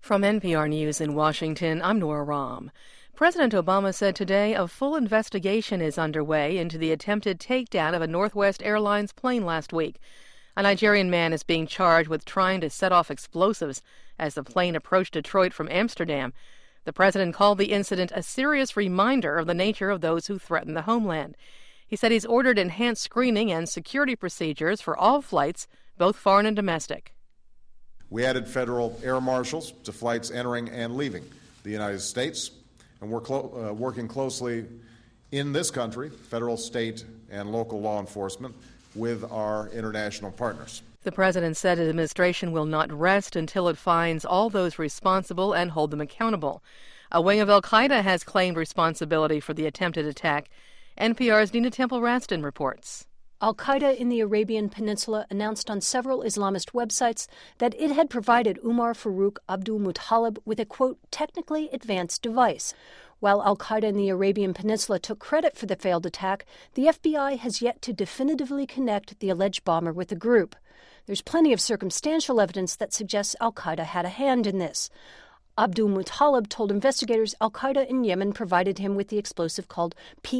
From NPR News in Washington, I'm Nora Rahm. President Obama said today a full investigation is underway into the attempted takedown of a Northwest Airlines plane last week. A Nigerian man is being charged with trying to set off explosives as the plane approached Detroit from Amsterdam. The president called the incident a serious reminder of the nature of those who threaten the homeland. He said he's ordered enhanced screening and security procedures for all flights, both foreign and domestic. We added federal air marshals to flights entering and leaving the United States, and we're working closely in this country, federal, state, and local law enforcement, with our international partners. The president said his administration will not rest until it finds all those responsible and hold them accountable. A wing of al-Qaeda has claimed responsibility for the attempted attack. NPR's Nina Temple-Raston reports. Al-Qaeda in the Arabian Peninsula announced on several Islamist websites that it had provided Umar Farouk Abdul-Muttalib with a, quote, technically advanced device. While Al-Qaeda in the Arabian Peninsula took credit for the failed attack, the FBI has yet to definitively connect the alleged bomber with the group. There's plenty of circumstantial evidence that suggests Al-Qaeda had a hand in this. Abdul-Muttalib told investigators Al-Qaeda in Yemen provided him with the explosive called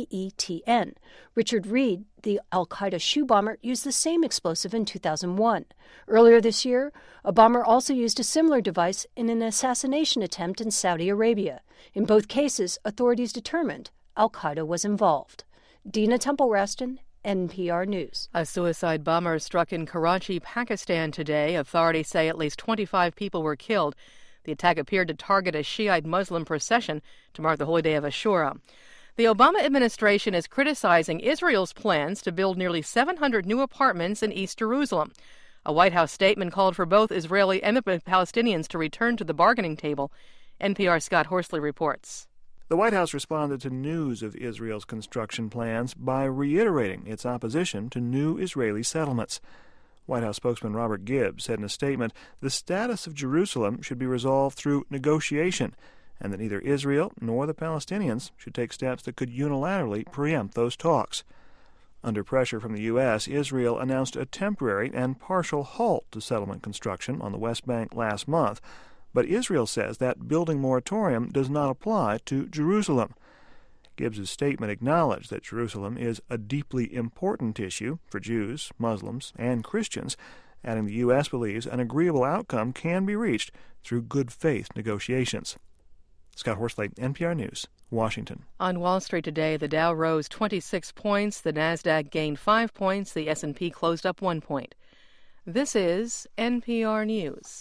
PETN. Richard Reed, the Al-Qaeda shoe bomber, used the same explosive in 2001. Earlier this year, a bomber also used a similar device in an assassination attempt in Saudi Arabia. In both cases, authorities determined Al-Qaeda was involved. Dina Temple-Raston, NPR News. A suicide bomber struck in Karachi, Pakistan today. Authorities say at least 25 people were killed. The attack appeared to target a Shiite Muslim procession to mark the holy day of Ashura. The Obama administration is criticizing Israel's plans to build nearly 700 new apartments in East Jerusalem. A White House statement called for both Israeli and the Palestinians to return to the bargaining table. NPR's Scott Horsley reports. The White House responded to news of Israel's construction plans by reiterating its opposition to new Israeli settlements. White House spokesman Robert Gibbs said in a statement the status of Jerusalem should be resolved through negotiation and that neither Israel nor the Palestinians should take steps that could unilaterally preempt those talks. Under pressure from the U.S., Israel announced a temporary and partial halt to settlement construction on the West Bank last month, but Israel says that building moratorium does not apply to Jerusalem. Gibbs' statement acknowledged that Jerusalem is a deeply important issue for Jews, Muslims, and Christians, adding the U.S. believes an agreeable outcome can be reached through good faith negotiations. Scott Horsley, NPR News, Washington. On Wall Street today, the Dow rose 26 points, the Nasdaq gained 5 points, the S&P closed up 1 point. This is NPR News.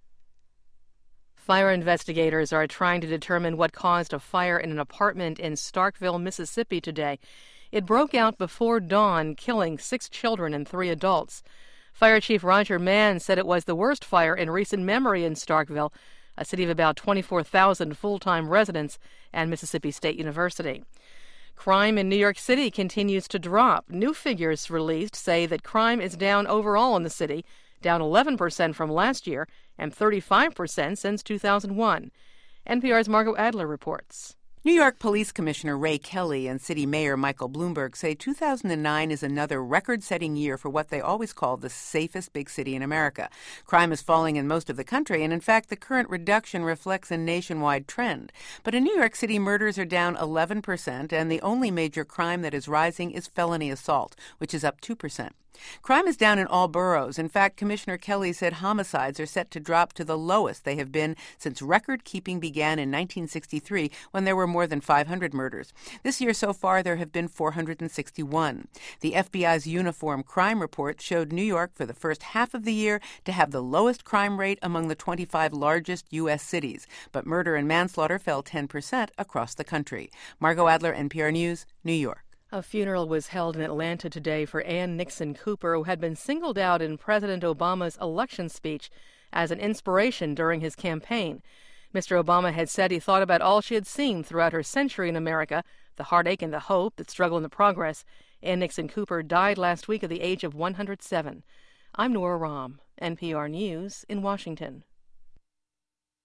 Fire investigators are trying to determine what caused a fire in an apartment in Starkville, Mississippi today. It broke out before dawn, killing 6 children and 3 adults. Fire Chief Roger Mann said it was the worst fire in recent memory in Starkville, a city of about 24,000 full-time residents and Mississippi State University. Crime in New York City continues to drop. New figures released say that crime is down overall in the city, down 11% from last year and 35% since 2001. NPR's Margot Adler reports. New York Police Commissioner Ray Kelly and City Mayor Michael Bloomberg say 2009 is another record-setting year for what they always call the safest big city in America. Crime is falling in most of the country, and in fact, the current reduction reflects a nationwide trend. But in New York City, murders are down 11%, and the only major crime that is rising is felony assault, which is up 2%. Crime is down in all boroughs. In fact, Commissioner Kelly said homicides are set to drop to the lowest they have been since record-keeping began in 1963, when there were more than 500 murders. This year so far, there have been 461. The FBI's Uniform Crime Report showed New York for the first half of the year to have the lowest crime rate among the 25 largest U.S. cities, but murder and manslaughter fell 10% across the country. Margot Adler, NPR News, New York. A funeral was held in Atlanta today for Ann Nixon Cooper, who had been singled out in President Obama's election speech as an inspiration during his campaign. Mr. Obama had said he thought about all she had seen throughout her century in America, the heartache and the hope, the struggle and the progress. Ann Nixon Cooper died last week at the age of 107. I'm Nora Rahm, NPR News in Washington.